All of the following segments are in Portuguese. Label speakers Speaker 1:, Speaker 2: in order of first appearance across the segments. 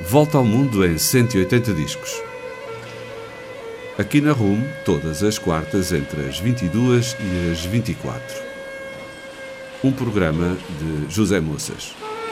Speaker 1: Volta ao mundo em 180 discos. Aqui na RUM, todas as quartas entre as 22 e as 24. Um programa de José Moças.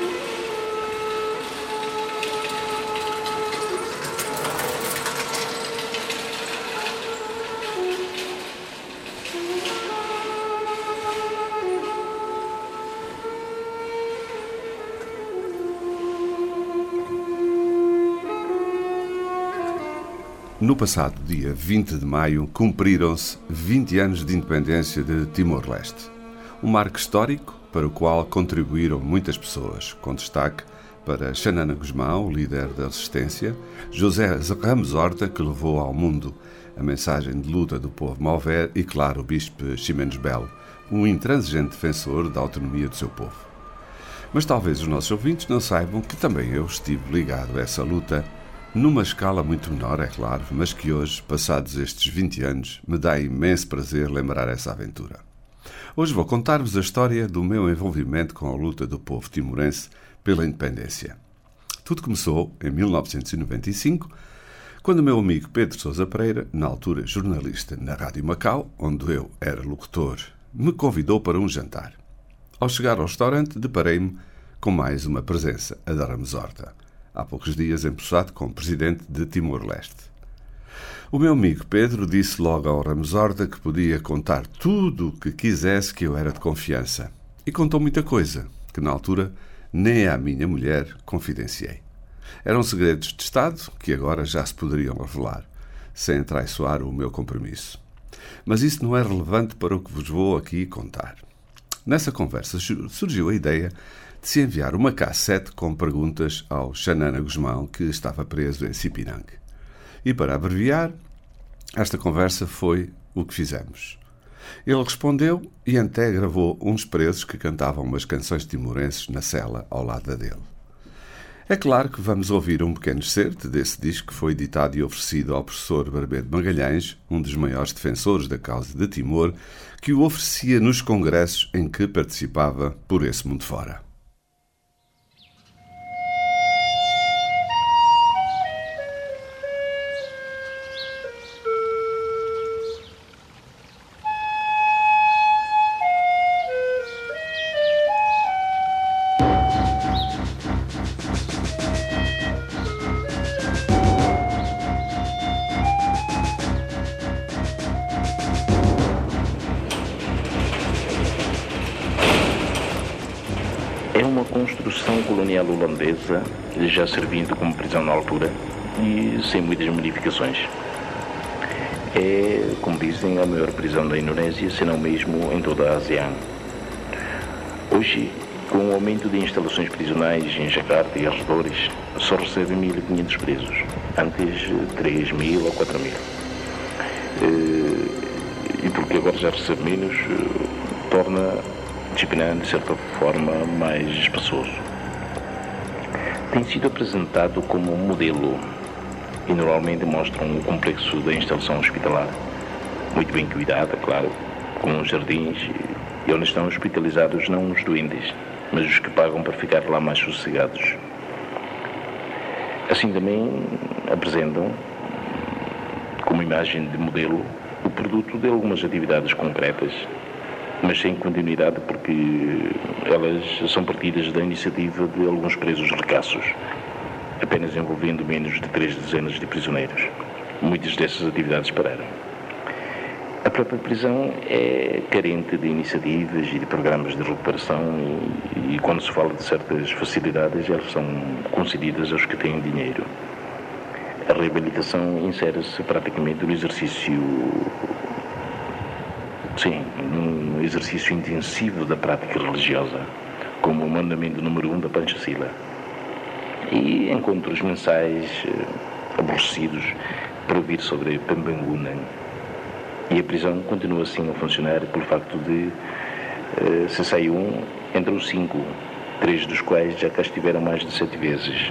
Speaker 1: No passado dia 20 de maio, cumpriram-se 20 anos de independência de Timor-Leste. Um marco histórico para o qual contribuíram muitas pessoas, com destaque para Xanana Gusmão, líder da resistência, José Ramos Horta, que levou ao mundo a mensagem de luta do povo Maové, e, claro, o bispo Ximenes Belo, um intransigente defensor da autonomia do seu povo. Mas talvez os nossos ouvintes não saibam que também eu estive ligado a essa luta, numa escala muito menor, é claro, mas que hoje, passados estes 20 anos, me dá imenso prazer lembrar essa aventura. Hoje vou contar-vos a história do meu envolvimento com a luta do povo timorense pela independência. Tudo começou em 1995, quando o meu amigo Pedro Sousa Pereira, na altura jornalista na Rádio Macau, onde eu era locutor, me convidou para um jantar. Ao chegar ao restaurante, deparei-me com mais uma presença, a da Ramos Horta, há poucos dias empossado como presidente de Timor-Leste. O meu amigo Pedro disse logo ao Ramos Horta que podia contar tudo o que quisesse, que eu era de confiança. E contou muita coisa, que na altura nem à minha mulher confidenciei. Eram segredos de Estado que agora já se poderiam revelar, sem traiçoar o meu compromisso. Mas isso não é relevante para o que vos vou aqui contar. Nessa conversa surgiu a ideia de se enviar uma cassete com perguntas ao Xanana Gusmão, que estava preso em Cipinang. E para abreviar, esta conversa foi o que fizemos. Ele respondeu e até gravou uns presos que cantavam umas canções timorenses na cela ao lado dele. É claro que vamos ouvir um pequeno excerto desse disco que foi editado e oferecido ao professor Barbeiro de Magalhães, um dos maiores defensores da causa de Timor, que o oferecia nos congressos em que participava por esse mundo fora.
Speaker 2: É uma construção colonial holandesa, já servindo como prisão na altura e sem muitas modificações. É, como dizem, a maior prisão da Indonésia, se não mesmo em toda a ASEAN. Hoje, com o aumento de instalações prisionais em Jakarta e arredores, só recebe 1.500 presos, antes 3.000 ou 4.000. E porque agora já recebe menos, torna Cipinang, de certa forma, mais espaçoso. Tem sido apresentado como um modelo e normalmente mostram o complexo da instalação hospitalar, muito bem cuidada, claro, com jardins, e onde estão hospitalizados não os doentes, mas os que pagam para ficar lá mais sossegados. Assim também apresentam, como imagem de modelo, o produto de algumas atividades concretas, mas sem continuidade, porque elas são partidas da iniciativa de alguns presos ricaços, apenas envolvendo menos de 3 dezenas de prisioneiros. Muitas dessas atividades pararam. A própria prisão é carente de iniciativas e de programas de recuperação e quando se fala de certas facilidades, elas são concedidas aos que têm dinheiro. A reabilitação insere-se praticamente no exercício intensivo da prática religiosa, como o mandamento número 1 da Panchasila. E encontros mensais aborrecidos para ouvir sobre Pembangunan. E a prisão continua assim a funcionar pelo facto de, se sai um, entram 5, 3 dos quais já cá estiveram mais de 7 vezes.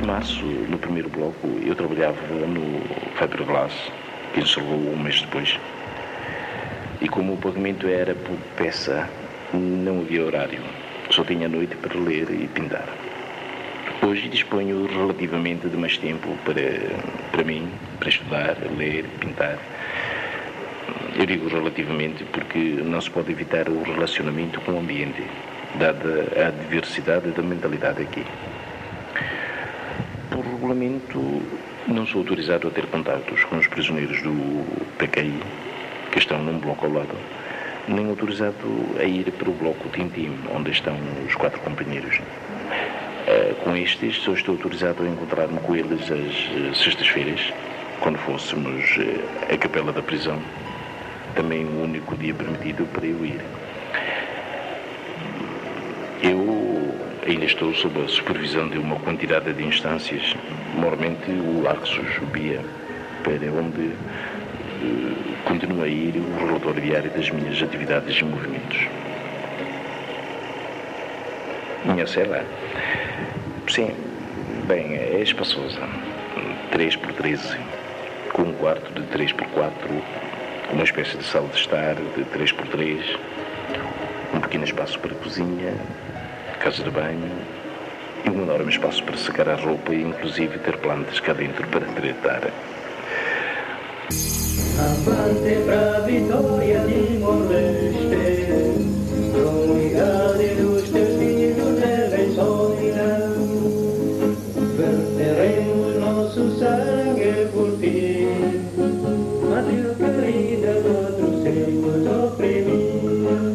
Speaker 2: março, no primeiro bloco, eu trabalhava no Fiberglass, que encerrou um mês depois. E como o pagamento era por peça, não havia horário. Só tinha noite para ler e pintar. Hoje disponho relativamente de mais tempo para mim, para estudar, ler, pintar. Eu digo relativamente porque não se pode evitar o relacionamento com o ambiente, dada a diversidade da mentalidade aqui. Por regulamento, não sou autorizado a ter contatos com os prisioneiros do PKI, que estão num bloco ao lado, nem autorizado a ir para o bloco Tintim, onde estão os 4 companheiros. Com estes, só estou autorizado a encontrar-me com eles às sextas-feiras, quando fôssemos à capela da prisão. Também o único dia permitido para eu ir. Eu ainda estou sob a supervisão de uma quantidade de instâncias, normalmente o Axos, o BIA, para onde continua a ir o relatório diário das minhas atividades e movimentos. Minha cela? Sim, bem, é espaçosa. 3x13, com um quarto de 3x4, uma espécie de sala de estar de 3x3, um pequeno espaço para cozinha, casa de banho e um enorme espaço para secar a roupa e inclusive ter plantas cá dentro para tratar.
Speaker 3: Avante pra vitória de Timor-Leste, comunidade dos teus filhos devem sonhar. Verteremos nosso sangue por ti, pátria querida de outros séculos oprimidos.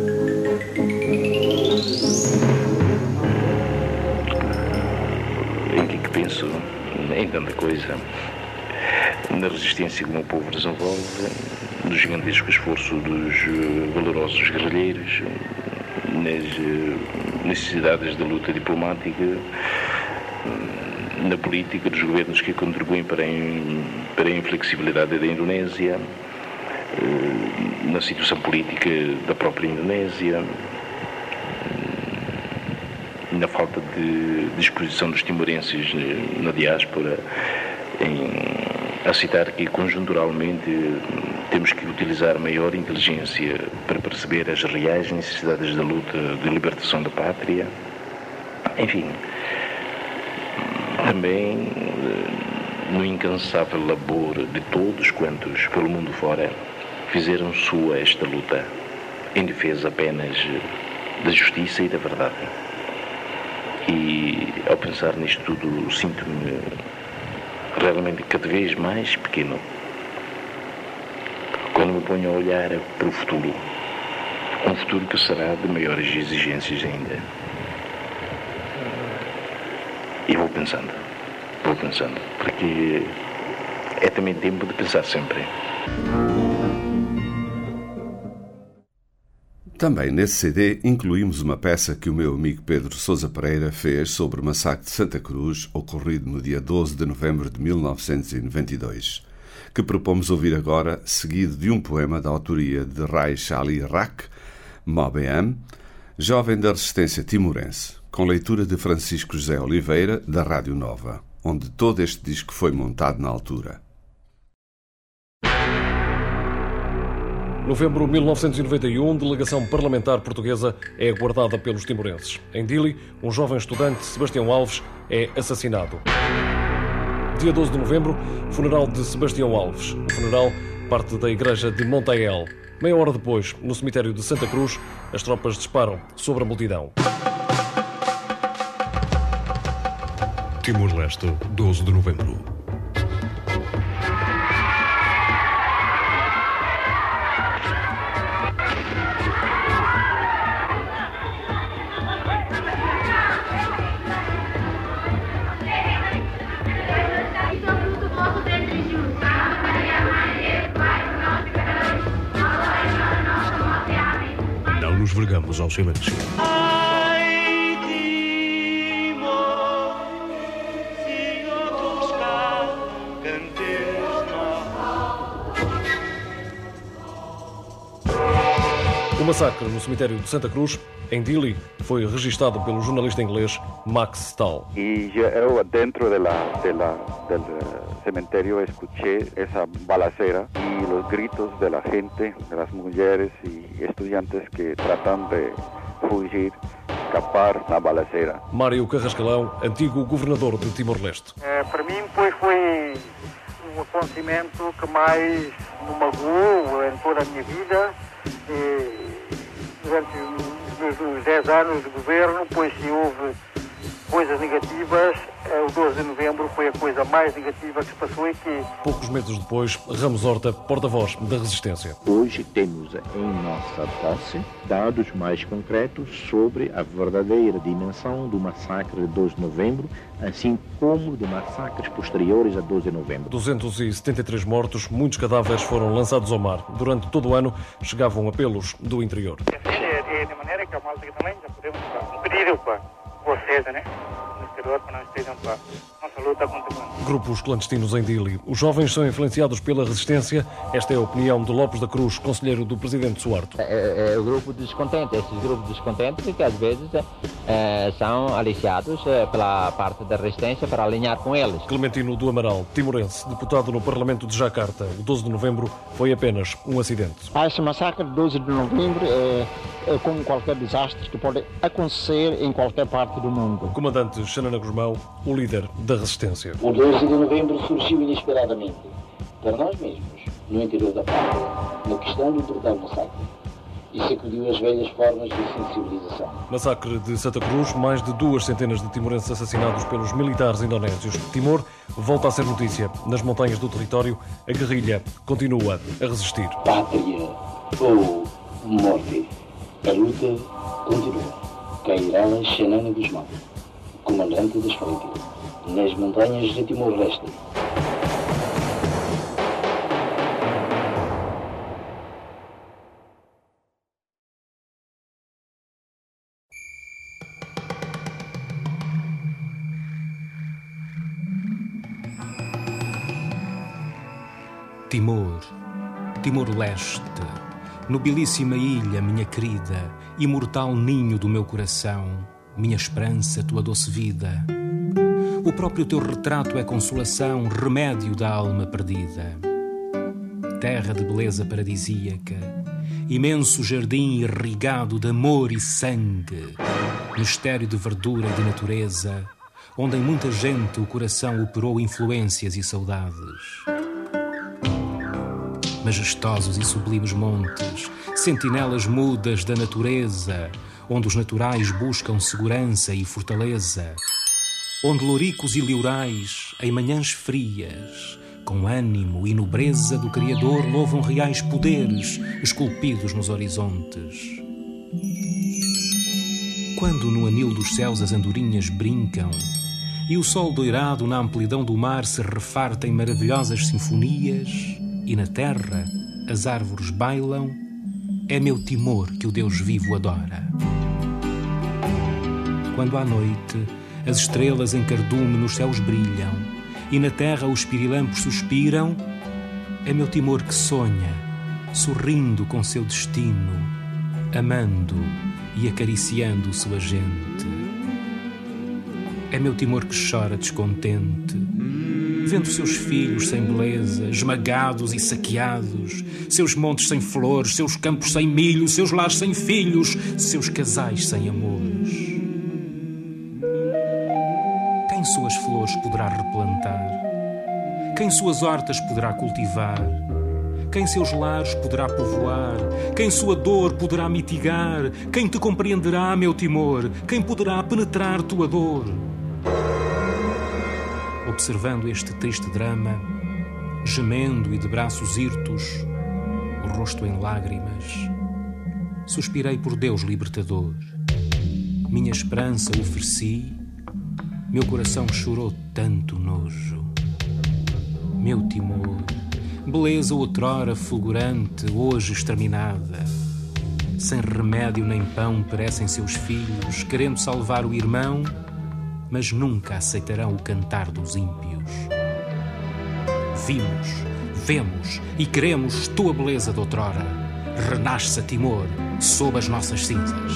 Speaker 2: Em que penso? Em tanta coisa. Na resistência que o meu povo desenvolve, no gigantesco esforço dos valorosos guerrilheiros, nas necessidades da luta diplomática, na política dos governos que contribuem para a inflexibilidade da Indonésia, na situação política da própria Indonésia, na falta de disposição dos timorenses na diáspora, a citar que conjunturalmente temos que utilizar maior inteligência para perceber as reais necessidades da luta de libertação da pátria. Enfim, também no incansável labor de todos quantos pelo mundo fora fizeram sua esta luta em defesa apenas da justiça e da verdade. E ao pensar nisto tudo sinto-me realmente cada vez mais pequeno quando me ponho a olhar para o futuro, um futuro que será de maiores exigências ainda. E vou pensando, porque é também tempo de pensar sempre.
Speaker 1: Também nesse CD incluímos uma peça que o meu amigo Pedro Sousa Pereira fez sobre o massacre de Santa Cruz, ocorrido no dia 12 de novembro de 1992, que propomos ouvir agora, seguido de um poema da autoria de Raish Ali Rak, Mobeam, jovem da resistência timorense, com leitura de Francisco José Oliveira, da Rádio Nova, onde todo este disco foi montado na altura.
Speaker 4: Novembro de 1991, delegação parlamentar portuguesa é aguardada pelos timorenses. Em Dili, um jovem estudante, Sebastião Alves, é assassinado. Dia 12 de novembro, funeral de Sebastião Alves. O funeral parte da igreja de Montael. Meia hora depois, no cemitério de Santa Cruz, as tropas disparam sobre a multidão.
Speaker 5: Timor-Leste, 12 de novembro. Não nos vergamos ao silêncio.
Speaker 4: O massacre no cemitério de Santa Cruz, em Dili, foi registado pelo jornalista inglês Max Stahl.
Speaker 6: E eu dentro del cemitério escuché essa balacera e os gritos da gente, das mulheres e estudantes que tratam de fugir, escapar na balacera.
Speaker 4: Mário Carrascalão, antigo governador de Timor-Leste.
Speaker 7: Para mim foi o acontecimento que mais me magoou em toda a minha vida. Durante os meus 10 anos de governo, pois se houve coisas negativas, o 12 de novembro foi a coisa mais negativa que se passou aqui.
Speaker 4: Poucos meses depois, Ramos Horta, porta-voz da Resistência.
Speaker 8: Hoje temos em nossa posse dados mais concretos sobre a verdadeira dimensão do massacre de 12 de novembro, assim como de massacres posteriores a 12 de novembro.
Speaker 4: 273 mortos, muitos cadáveres foram lançados ao mar. Durante todo o ano, chegavam apelos do interior.
Speaker 7: De maneira que a música também já podemos pedir para vocês, né? No exterior, para não estejam para nossa luta continuando.
Speaker 4: Grupos clandestinos em Dili. Os jovens são influenciados pela resistência. Esta é a opinião de Lopes da Cruz, conselheiro do presidente Suharto.
Speaker 9: É o grupo de descontentes, esses grupos descontentes que às vezes são aliciados pela parte da resistência para alinhar com eles.
Speaker 4: Clementino do Amaral, timorense, deputado no Parlamento de Jacarta. O 12 de novembro foi apenas um acidente.
Speaker 10: Esse massacre de 12 de novembro é como qualquer desastre que pode acontecer em qualquer parte do mundo.
Speaker 4: O comandante Xanana Guzmão, o líder da resistência.
Speaker 11: O 12 de novembro surgiu inesperadamente, para nós mesmos, no interior da pátria, na questão do brutal massacre, e sacudiu as velhas formas de sensibilização.
Speaker 4: Massacre de Santa Cruz, mais de 200 de timorenses assassinados pelos militares indonésios. Timor volta a ser notícia. Nas montanhas do território, a guerrilha continua a resistir.
Speaker 11: Pátria ou morte. A luta continua. Cairá Xanana Guzmão, comandante das frentes, nas montanhas de Timor-Leste.
Speaker 12: Timor-Leste, nobilíssima ilha, minha querida, imortal ninho do meu coração, minha esperança, tua doce vida. O próprio teu retrato é consolação, remédio da alma perdida. Terra de beleza paradisíaca, imenso jardim irrigado de amor e sangue, mistério de verdura e de natureza, onde em muita gente o coração operou influências e saudades. Majestosos e sublimes montes, sentinelas mudas da natureza, onde os naturais buscam segurança e fortaleza, onde louricos e leurais, em manhãs frias, com ânimo e nobreza do Criador, louvam reais poderes esculpidos nos horizontes. Quando no anil dos céus as andorinhas brincam e o sol doirado na amplidão do mar se refarta em maravilhosas sinfonias, e na terra as árvores bailam, é meu Timor que o Deus vivo adora. Quando à noite as estrelas em cardume nos céus brilham e na terra os pirilampos suspiram, é meu Timor que sonha, sorrindo com seu destino, amando e acariciando sua gente. É meu Timor que chora descontente, vendo seus filhos sem beleza, esmagados e saqueados, seus montes sem flores, seus campos sem milho, seus lares sem filhos, seus casais sem amores. Quem suas flores poderá replantar? Quem suas hortas poderá cultivar? Quem seus lares poderá povoar? Quem sua dor poderá mitigar? Quem te compreenderá, meu Timor? Quem poderá penetrar tua dor? Observando este triste drama, gemendo e de braços hirtos, o rosto em lágrimas, suspirei por Deus libertador. Minha esperança ofereci, meu coração chorou tanto nojo. Meu Timor, beleza outrora fulgurante, hoje exterminada. Sem remédio nem pão perecem seus filhos, querendo salvar o irmão, mas nunca aceitarão o cantar dos ímpios. Vimos, vemos e queremos tua beleza de outrora. renasce a Timor sob as nossas cinzas.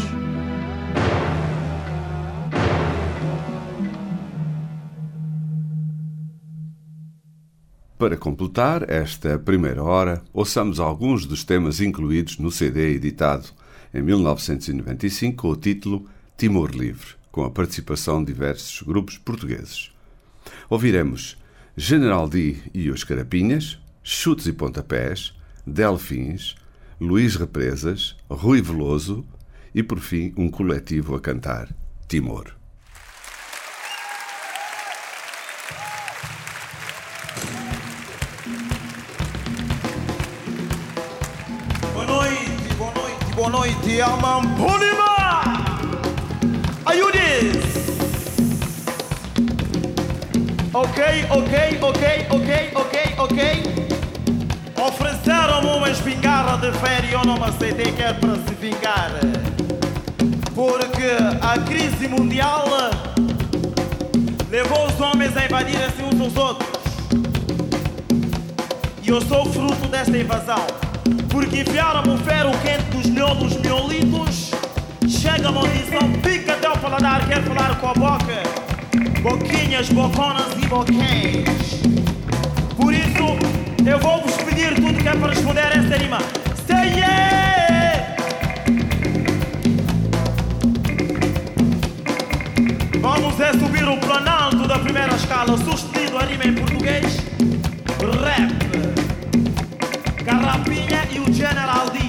Speaker 1: Para completar esta primeira hora, ouçamos alguns dos temas incluídos no CD editado em 1995 com o título Timor Livre, com a participação de diversos grupos portugueses. Ouviremos General D e os Carapinhas, Chutes e Pontapés, Delfins, Luís Represas, Rui Veloso e, por fim, um coletivo a cantar Timor.
Speaker 13: Boa noite, Amampunima! Are you this? Ok. Ofereceram-me uma espingarda de férias e eu não me aceitei, que é para se vingar. Porque a crise mundial levou os homens a invadirem-se uns aos outros. E eu sou fruto desta invasão. Porque enfiaram-me o ferro quente dos miolos miolitos. Chega a maldição, pica até o paladar. Quer falar com a boca, boquinhas, boconas e boquens. Por isso, eu vou-vos pedir tudo que é para responder a esta rima. Say yeah! Vamos subir o planalto da primeira escala, sustenido a rima em português. Rap, Carrapinha e o General D.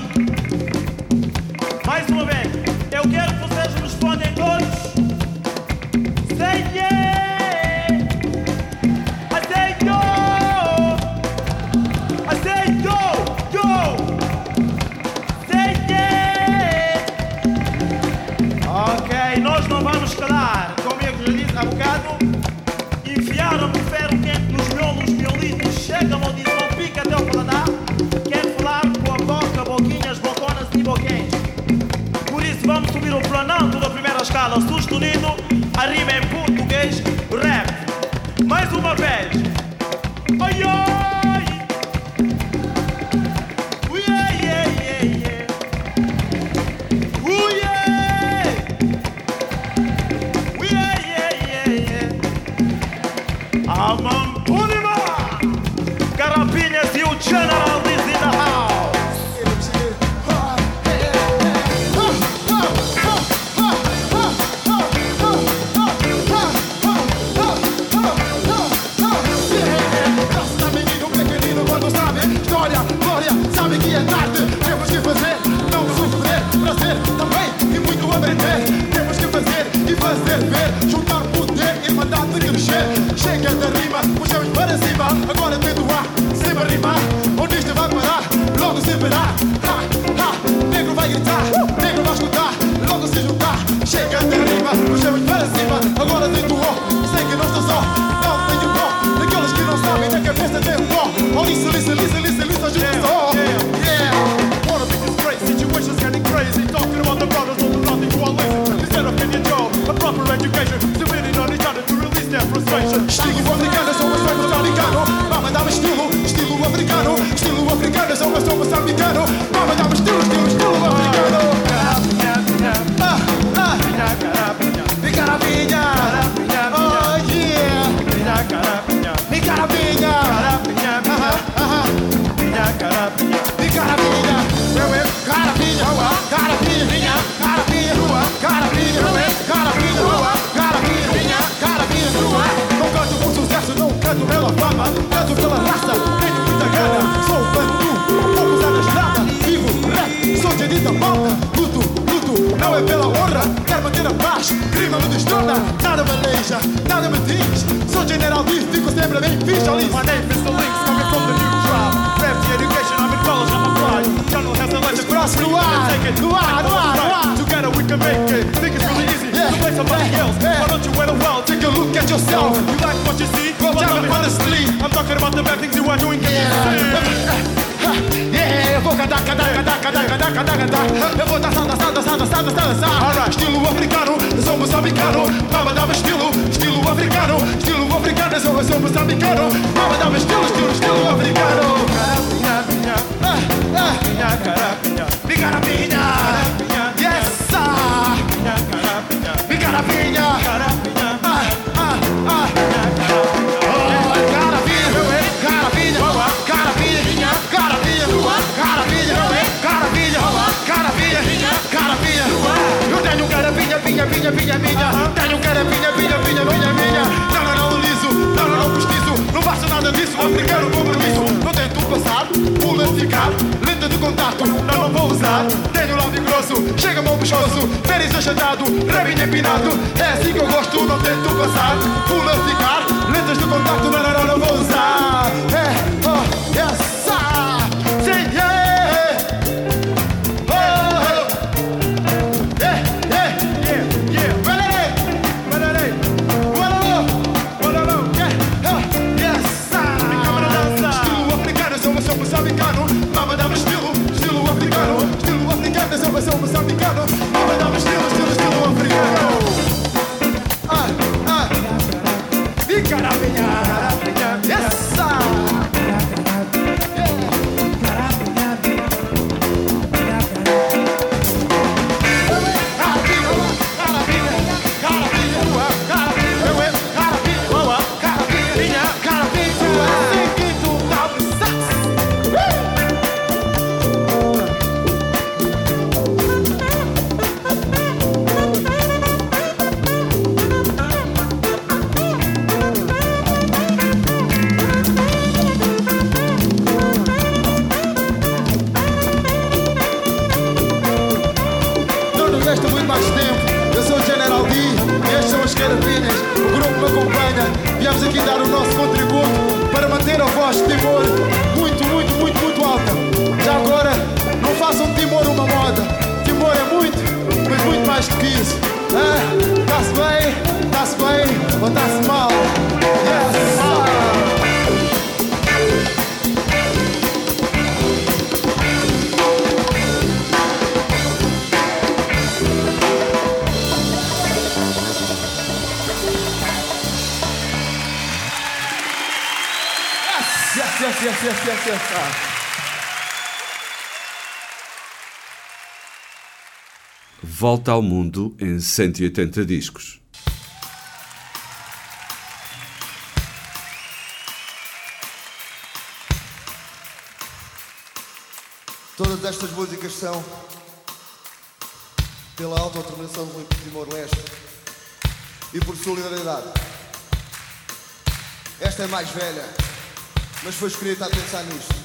Speaker 13: Mais uma vez, eu quero que vocês me respondem todos. Say yeah! I say yo! I say yo! Say yeah! Ok, nós não vamos calar. Como eu já disse há bocado, enfiaram-me o ferro quente nos miolos miolitos. Chega a maldição, pica até o paladar. Vamos subir o planalto da primeira escala, sustenido a rima em português, rap. Mais uma vez. Ai, ai. Ui, ai, ai, ai, ai. Ui, ai. Ui, ai, ai, ai, ai. Amampunima. Carapinhas e o General D in the house.
Speaker 14: Temos que fazer, não sofrer, prazer também e muito aprender. Temos que fazer e fazer ver, juntar poder e mandar de crescer. Chega da rima, puxamos para cima, agora tem do ar, sempre a rimar. Onde isto vai parar, logo se verá. Ha, ha, negro vai gritar, negro vai escutar, logo se juntar. Chega da rima, puxamos para cima, agora tem do ar. Sei que não estou só, não tenho dó daqueles que não sabem, na cabeça tem um nó. Oh, listen, ajuda só.
Speaker 13: Situations getting crazy, talking about the brothers all the nothing to all listen. Instead of getting a job, a proper education, submitting on each other to release their frustration.
Speaker 14: Estilo africano, sou mais feito americano. Mama dá-me estilo africano. Estilo africano, sou moçambicano. Mama dá-me estilo africano. Mi carapinha, oh yeah. Mi carapinha, mi carapinha. Carapinha, não canto por sucesso, não canto pela fama, canto pela raça, tenho muita gana. Sou um bandu, poucos anos nada, vivo rap, sou de dita malta. Luto, não é pela honra, quero manter a paz, crime não destorna, nada me aleija, nada me diz. Sou General D, fico sempre bem fixe.
Speaker 13: My name is the Links, coming from the new tribe. Rap the education, I'm in college, I'm a fly. General has a legend,
Speaker 14: cross no ar.
Speaker 13: Together we can make it. Think it's really easy to play somebody else. Why don't you wear the well?
Speaker 14: Take a look at yourself.
Speaker 13: You like what you see?
Speaker 14: Well, tell me honestly.
Speaker 13: I'm talking about the bad things you are doing.
Speaker 14: Yeah, eu vou cantar. Eu vou dançar. Estilo africano, eu sou moçambicano. Mama dá-me estilo africano. Estilo africano, eu sou moçambicano. Mama dá-me estilo africano.
Speaker 13: Carapinha.
Speaker 14: carapinha minha. Tenho carapinha, minha. Não, liso, não, postiço. Não faço nada disso, africano compromisso. Não tento passar, pula ficar. Lente de contato, não vou usar. Tenho lábio grosso, chega-me ao pescoço. Pênis achatado, rabinho empinado. É assim que eu gosto, não tento passar, pula ficar. Lentes de contato, não vou usar. Yes, sim, yeah. Sou moçambicano, vai dar um estilo africano. E carapinha, yes, viemos aqui dar o nosso contributo para manter a voz de Timor muito alta. Já agora, não façam de Timor uma moda. Timor é muito, mas muito mais do que isso. Está-se bem, ou está-se mal? Yes.
Speaker 1: Volta ao mundo em 180 discos.
Speaker 15: Todas estas músicas são pela autodeterminação do Timor-Leste e por solidariedade. Esta é mais velha, mas foi escrita a pensar nisto.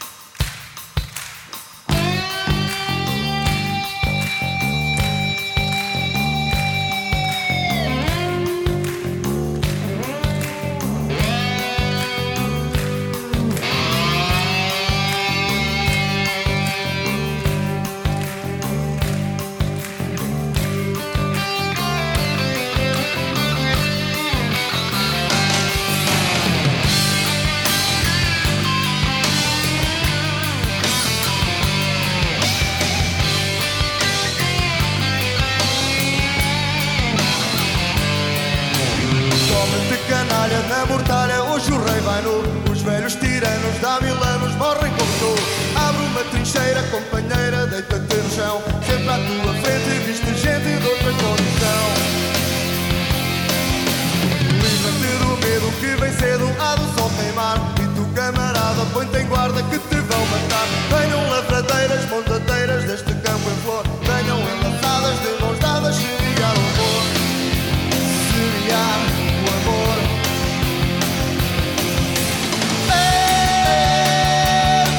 Speaker 15: Na mortalha, hoje o rei vai nu. Os velhos tiranos de há 1000 anos morrem como tu. Abre uma trincheira, companheira, deita-te no chão. Sempre à tua frente viste gente de outra condição. Livra-te do medo que vem cedo, há do sol queimar. E tu, camarada, põe-te em guarda que te vão matar. Venham lavradeiras, montadeiras deste campo em flor. Venham enlaçadas de mãos dadas, semear o amor. Semear o amor.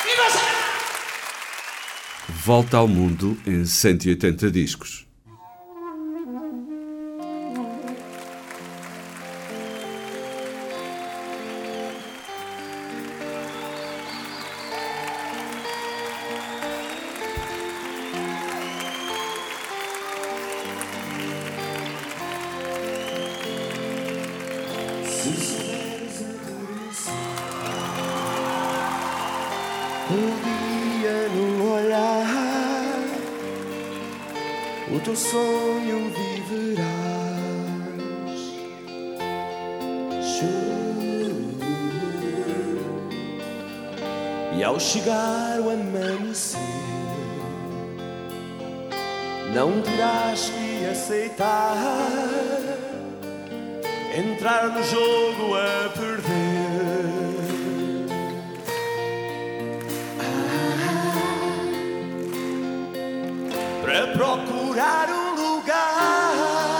Speaker 1: Volta ao mundo em 180 discos.
Speaker 15: Dia no olhar, o teu sonho viverás. E ao chegar o amanhecer, não terás que aceitar entrar no jogo a perder. Para procurar um lugar,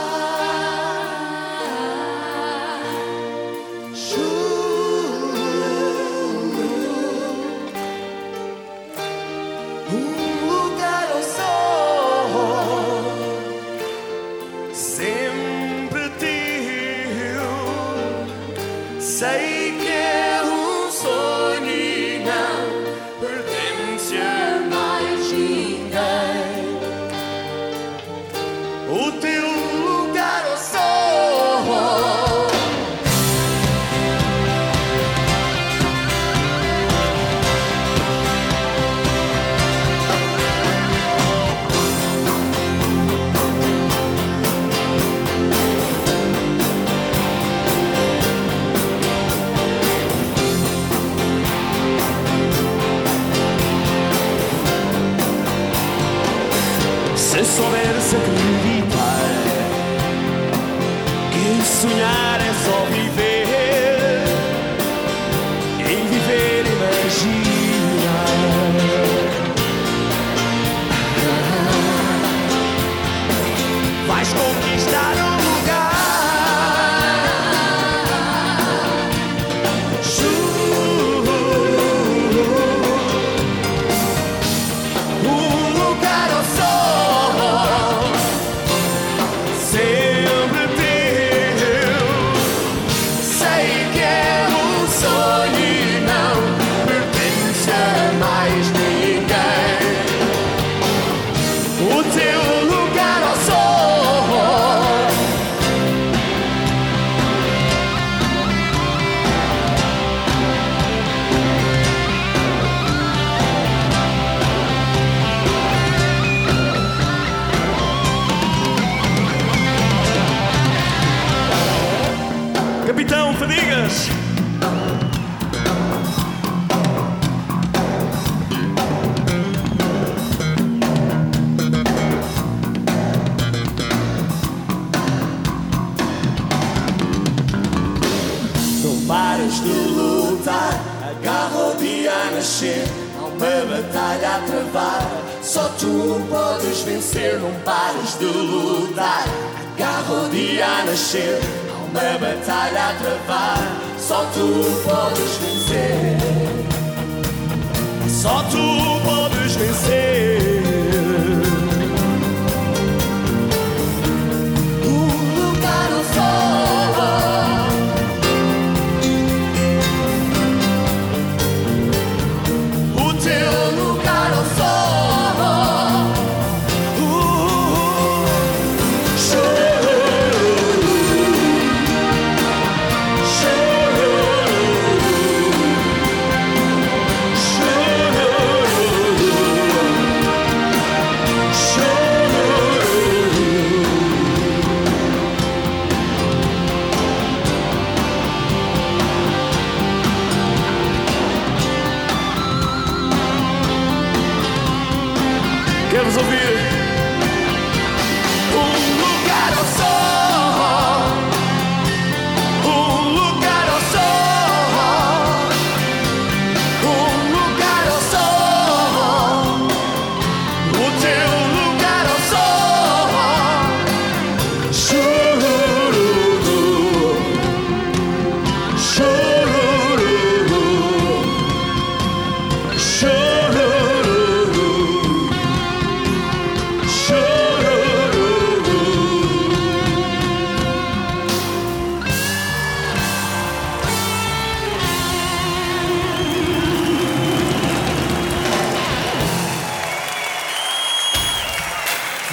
Speaker 15: um lugar ao sol, sempre teu. Sei que é um sonho e não pertence a mais ninguém. O teu lugar ao sol, se souberes acreditar que sonhar é só viver, em viver imaginar. Vais conquistar um lugar, um lugar ao sol, sempre teu. Sei que é um sonho e não pertence a mais ninguém. O teu lugar ao sol, Capitão Fadigas. Não pares de lutar, agarra o dia a nascer. Há uma batalha a travar, só tu podes vencer. Não pares de lutar, agarra o dia a nascer. Uma batalha a travar, só tu podes vencer. Só tu podes vencer. Um lugar ao sol, o teu lugar ao sol.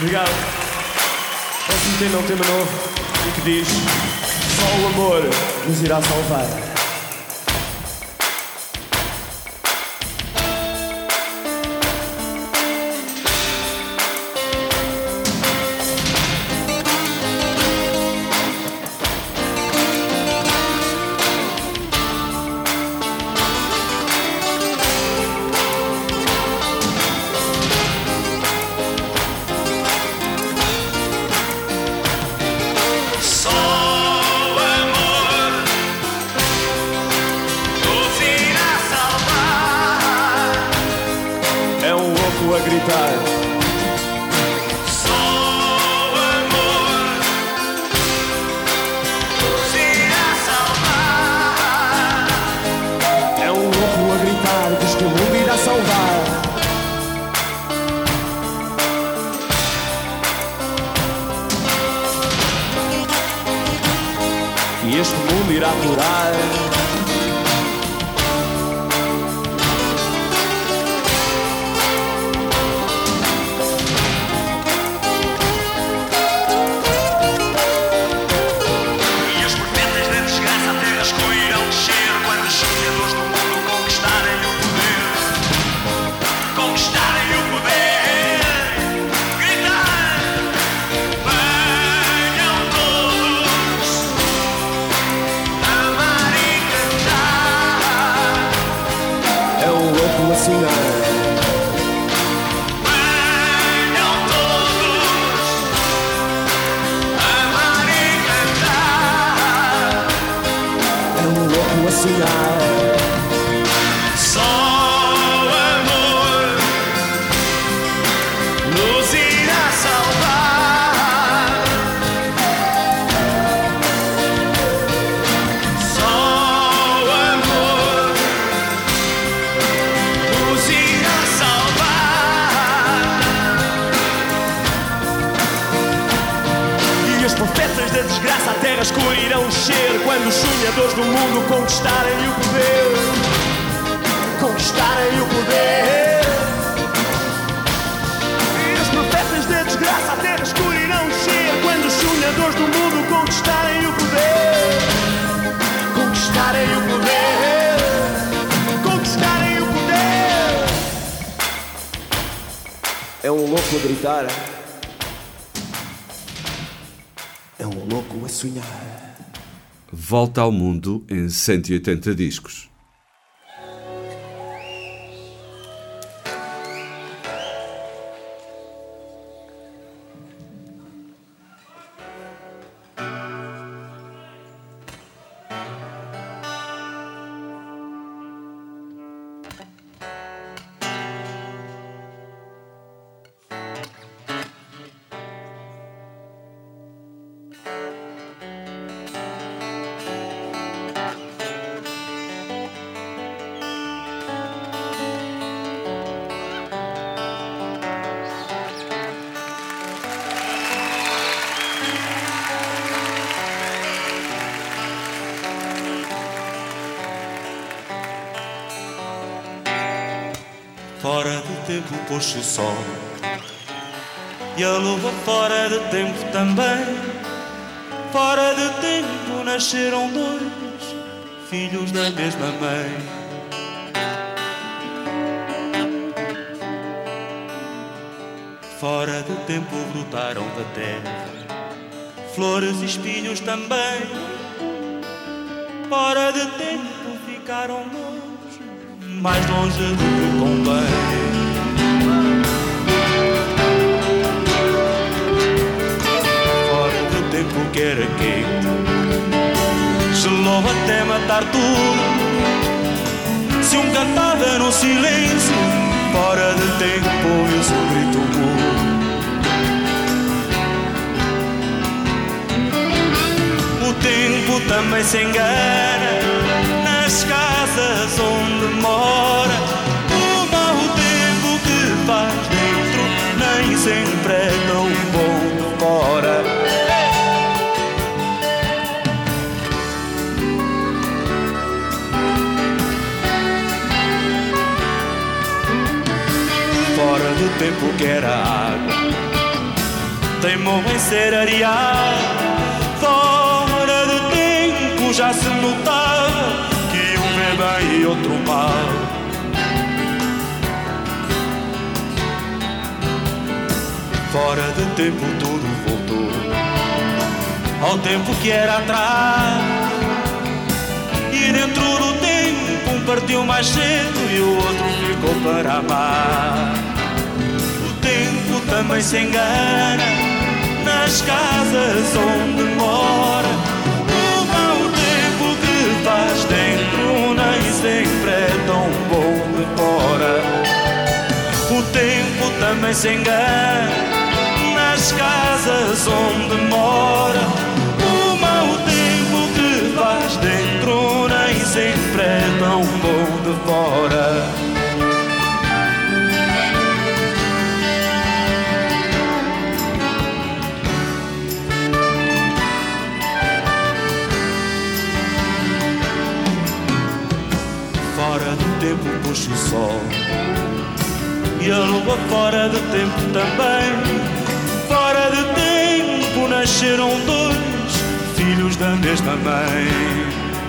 Speaker 16: Obrigado. Próximo tema é um tema novo e que diz: só o amor nos irá salvar. A gritar. Só o amor nos irá salvar. É um louco a gritar, diz que o mundo irá salvar. Que este mundo irá curar. Só o amor nos irá salvar. Só o amor nos irá salvar. E os profetas da desgraça a terra escura irão descer quando os sonhadores do mundo conquistarem o poder. Conquistarem o poder. E os profetas da desgraça a terra escura irão descer quando os sonhadores do mundo conquistarem o poder. Conquistarem o poder. Conquistarem o poder. É um louco a gritar. É um louco a sonhar.
Speaker 1: Volta ao mundo em 180 discos.
Speaker 17: Fora de tempo pôs-se o sol e a lua fora de tempo também. Fora de tempo nasceram dois filhos da mesma mãe. Fora de tempo brotaram da terra flores e espinhos também. Fora de tempo ficaram longe, mais longe do que convém. Fora de tempo que era quente, gelou até matar tudo. Se um cantava no silêncio, fora de tempo ouviu-se um grito mudo. O tempo também se engana nas casas onde mora. O mau tempo que faz dentro nem sempre é tão bom de fora. Fora do tempo que era água, teimou em ser areado. Fora de tempo já se notava que um vê bem e outro mal. Fora de tempo tudo voltou ao tempo que era atrás. E dentro do tempo um partiu mais cedo e o outro ficou para amar. O tempo também se engana nas casas onde mora. O mau tempo que faz dentro nem sempre é tão bom de fora. O tempo também se engana nas casas onde mora. O mau tempo que faz dentro nem sempre é tão bom de fora. Fora do tempo puxa o sol e a lua fora de tempo também. Fora de tempo nasceram dois filhos da mesma mãe.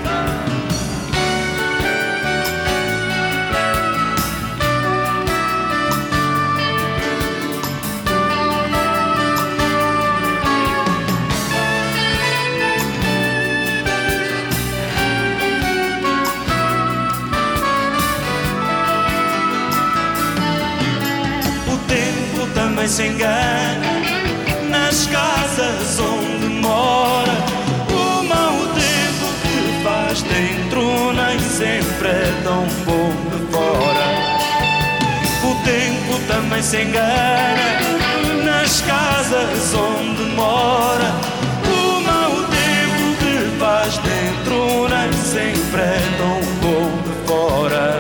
Speaker 17: O tempo também se engana nas casas onde mora. O mau tempo que faz dentro nem sempre é tão bom de fora. O tempo também se engana nas casas onde mora. O mau tempo que faz dentro nem sempre é tão bom de fora.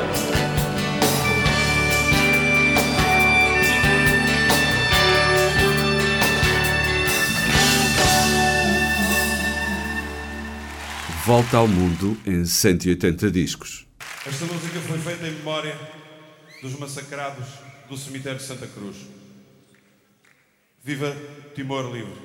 Speaker 1: Volta ao mundo em 180 discos.
Speaker 18: Esta música foi feita em memória dos massacrados do cemitério de Santa Cruz. Viva Timor Livre!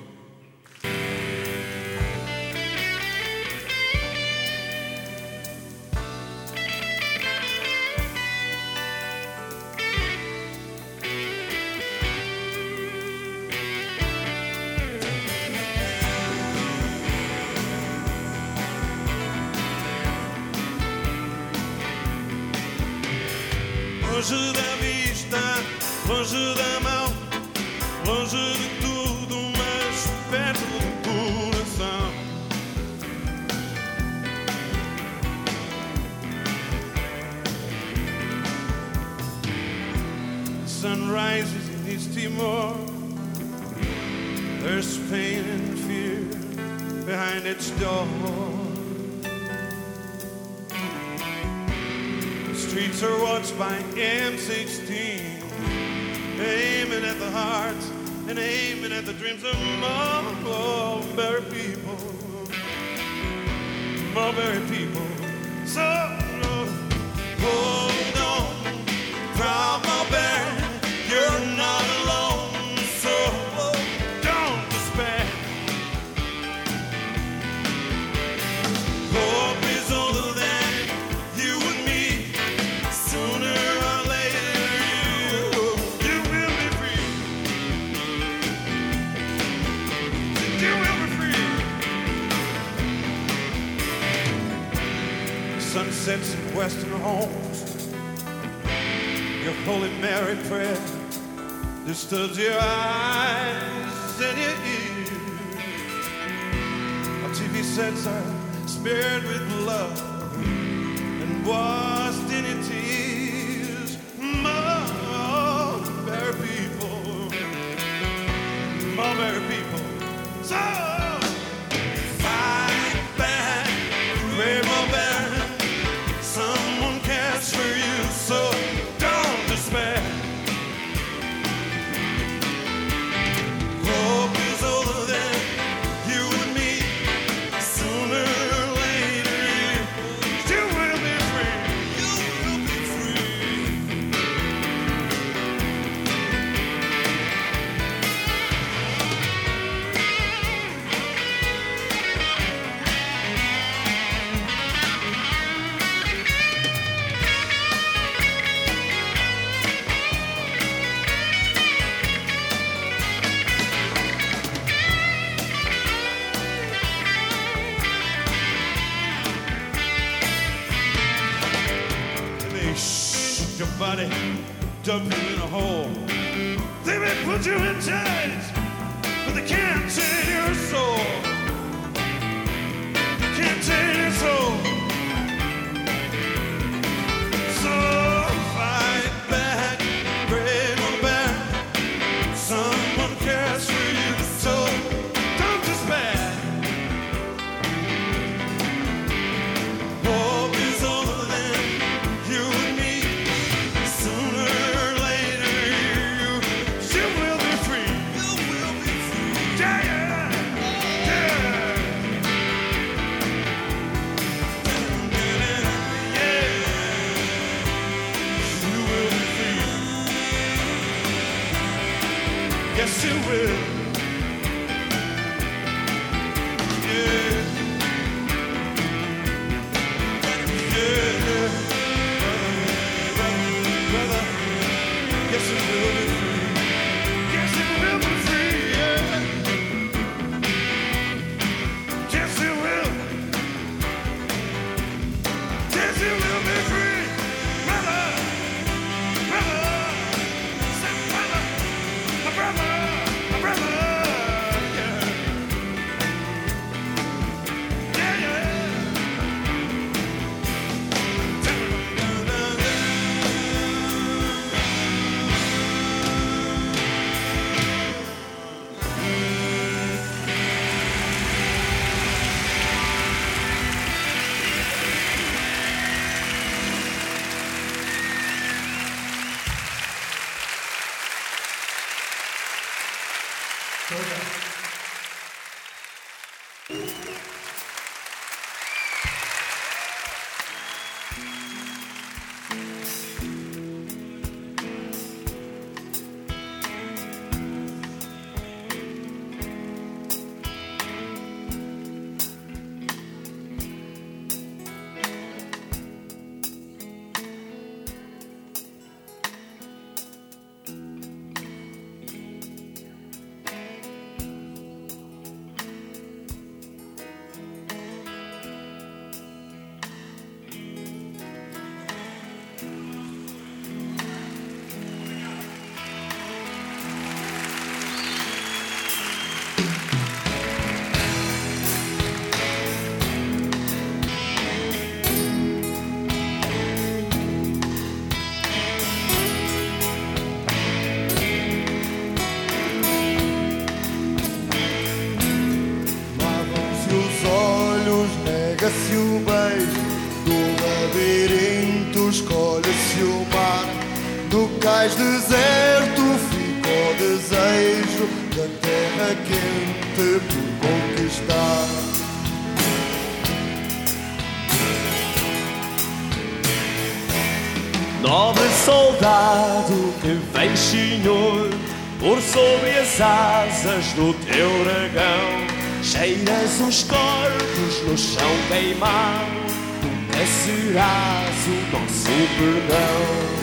Speaker 16: Longe da vista, longe da mão, longe de tudo, mas perto do coração. The sun rises in East Timor. There's pain and fear behind its door. Streets are watched by M16, aiming at the hearts and aiming at the dreams of Mulberry people. Mulberry people. So hold on, proud Mulberry, you're not alone. So don't despair. Hope is older than you and me. Sooner or later, you will be free. You will be free. Sunsets in western homes. Your Holy Mary prayer disturbs your eyes and your ears. Our TV sets are spared with love and washed in your tears. Mulberry people, Mulberry people. So fight back, brave Mulberry. Someone cares for you, so don't despair. Hope is older than you and me. Sooner or later, you will be free.
Speaker 18: may shoot your body, dump you in a hole. They may put you in chains, but they can't chain your soul. Can't chain your soul. So fight back, brave on back. Someone cares for you, so don't despair. Hope is older than you and me. Sooner or later, you will be free. You will be free. Yeah, yeah, yeah. You will be free. Yes, you will. Yeah. Yeah. Brother, yes, you will be free. Yes, you will be free. Yeah. Yes, you will. Yes, you will be free. Brother, brother, say brother, my brother, my brother. Yeah. Yeah, yeah.
Speaker 15: Lavam-se os olhos, nega-se o beijo. Do labirinto escolhe-se o mar. No cais deserto fica o desejo da terra quente por conquistar.
Speaker 16: Nobre soldado que vem, senhor, por sobre as asas do teu dragão. Cheiras os corpos no chão queimado, nunca serás o nosso perdão.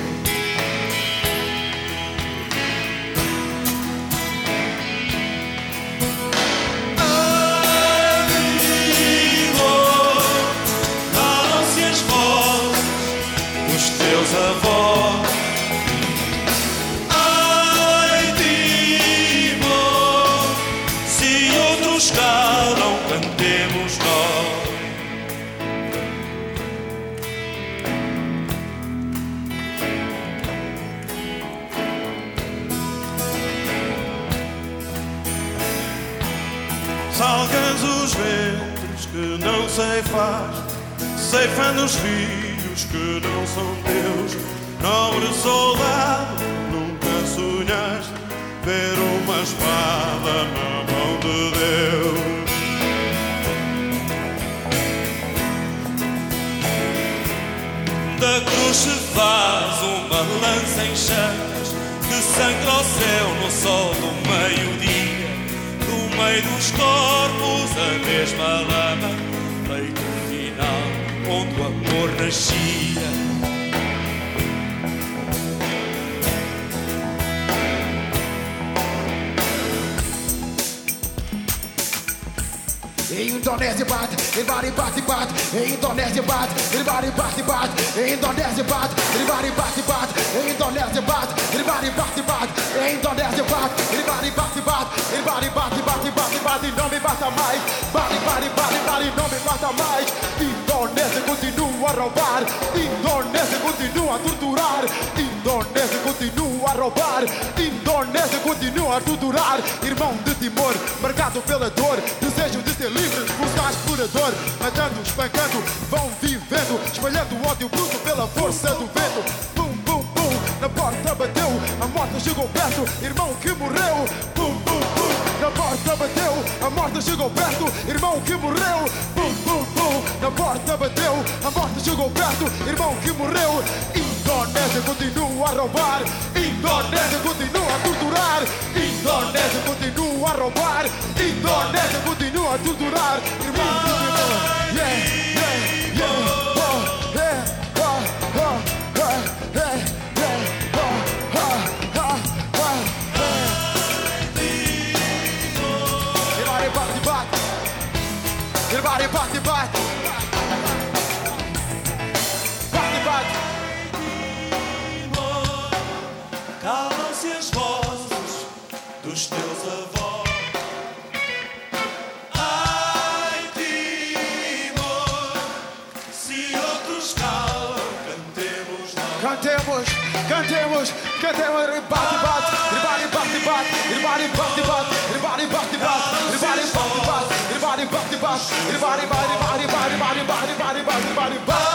Speaker 17: Calam-se as vozes dos teus avós. Ai, Timor, se outros calam, cantemos nós.
Speaker 18: Salgas os ventos que não ceifaste, ceifando os filhos que não são teus. Nobre soldado, nunca sonhaste ver uma espada na mão de Deus.
Speaker 17: Da cruz se faz uma lança em chamas que sangra o céu no sol do meio-dia. Do meio dos corpos a mesma lama, feito final onde o amor nascia.
Speaker 19: Em
Speaker 14: Indonésia bate, everybody bate, bate. Indonésia bate, everybody bate, bate. Indonésia bate, everybody bate, bate. Indonésia bate, everybody bate, bate. Indonésia bate, everybody bate, bate. Everybody bate, bate, bate, bate. Não me bata mais. Bate, bate, bate, bate. Não me bata mais. Indonésia continua a roubar. Indonésia continua a torturar. Indonésia continua a roubar. Indonésia continua a torturar. Irmão de Timor, marcado pela dor. Desejo de ser livre, buscar explorador. Matando, espancando, vão vivendo. Espalhando ódio bruto pela força do vento. Bum, bum, bum, na porta bateu. A morte chegou perto, irmão que morreu. Bum, bum, bum, na porta bateu. A morte chegou perto, irmão que morreu. Bum, bum, bum, na porta bateu. A morte chegou perto, irmão que morreu. Indonésia continua a roubar. Indonésia continua a torturar. Indonésia continua a roubar. Indonésia continua a torturar. Irmão de Timor, yeah, yeah, yeah, oh, yeah, oh, oh, oh, yeah, yeah, oh, oh, oh, oh, yeah. Everybody bate, bate. Everybody bate, bate. Bate, bate.
Speaker 18: Calam-se as vozes dos teus avós. Ai, Timor, se outros calam, cantemos nós.
Speaker 14: Cantemos, cantemos, cantemos. Bate, bate. Everybody bate, bate. Everybody bate, bate. Everybody bate, bate. Everybody bate, bate. Everybody bate, bate. Everybody bate, bate, bate, bate, bate, bate, bate, bate.